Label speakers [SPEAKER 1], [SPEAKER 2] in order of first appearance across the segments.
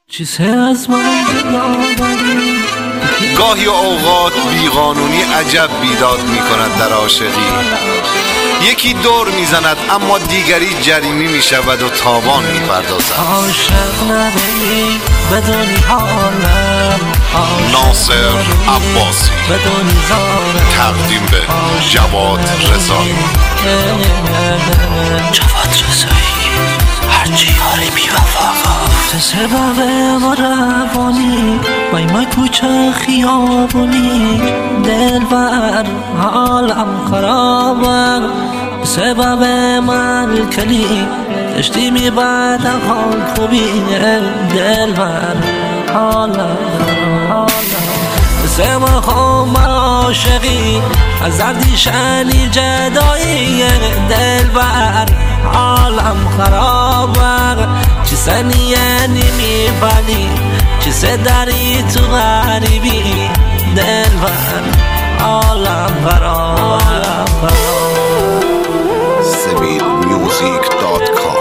[SPEAKER 1] گاهی اوقات بیقانونی عجب بیداد می کند در عاشقی. یکی دور می زند اما دیگری جریمی می شود و تاوان می پردازد.
[SPEAKER 2] عاشق نبی بدونی حالم،
[SPEAKER 1] ناصر عباسی،
[SPEAKER 2] بدونی زارم،
[SPEAKER 1] تقدیم به جواد رضایی.
[SPEAKER 2] جواد رضایی هرچی یاری بی وفا تو سبب ما روانی ما کوچه خیابونی دلبر حالم خرابه سبب من کلی دشتی می بعد حال خوبی دلبر حالم سما خم عاشقی از زردی شنی جدایی دلبر حالم خرابه چی سنیانی میبانی چی سداری تو غریبی دلبر حالم خرابه.
[SPEAKER 1] SevilMusic.com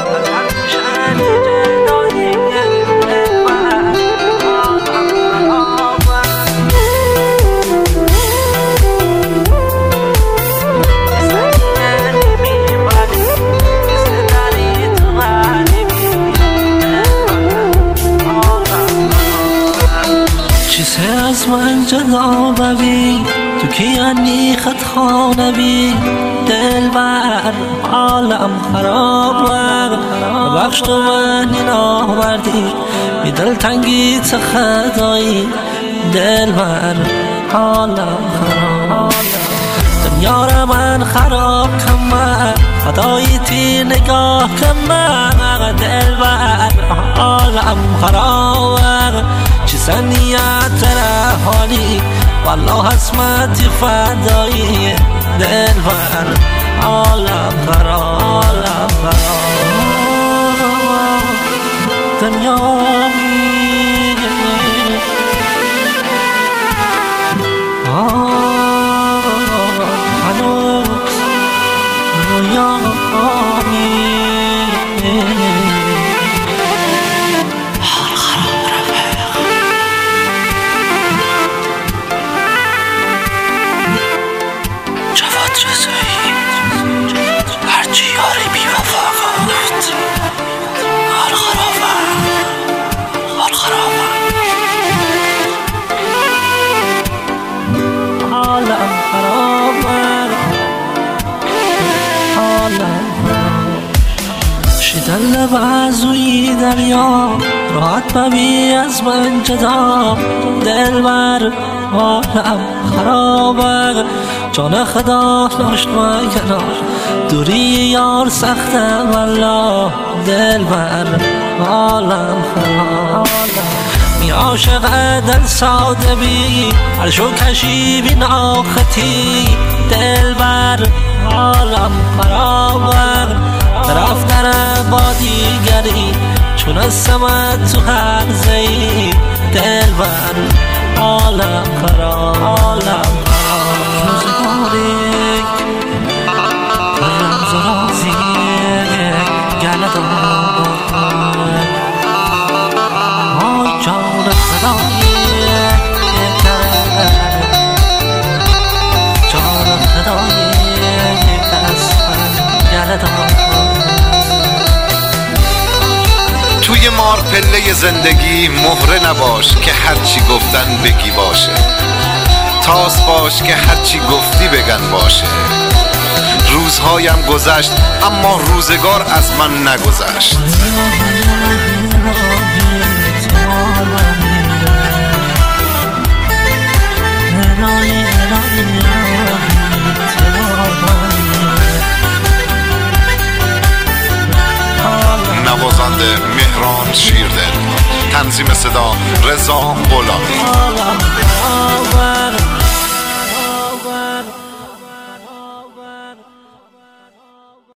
[SPEAKER 2] از من جدا ببی تو کیانی خط خانه بی دلبر حالم خرابه بخش تو من این آوردی بی دلتنگی چه خدایی دلبر حالم خرابه دنیا را من خراب کمه خدایی تی نگاه کمه دلبر حالم خرابه چی سنیت رهانی والله حسمتی فدایی دلبر حالم خراب دنیا هنوز دنیا هرچی یاری بی وفا گفت حال خرابه حالم خرابه شیدن لبعزوی دریا راحت ببی از من جدا دلبر حالم خرابه جان خدا داشت من کنار دوری یار سخته والله دلبر حالم خراب می عاشق دل ساده بی هر شو کشی بی ناختی دلبر حالم خرابه طرف در با دیگری چون از سمت تو هر زی دلبر حالم خراب
[SPEAKER 1] توی مار پله زندگی مهره نباش که هرچی گفتن بگی باشه، تاس باش که هرچی گفتی بگن باشه. روزهایم گذشت اما روزگار از من نگذشت. نوازنده مهران شیردل، تنظیم صدا رضا غلامی.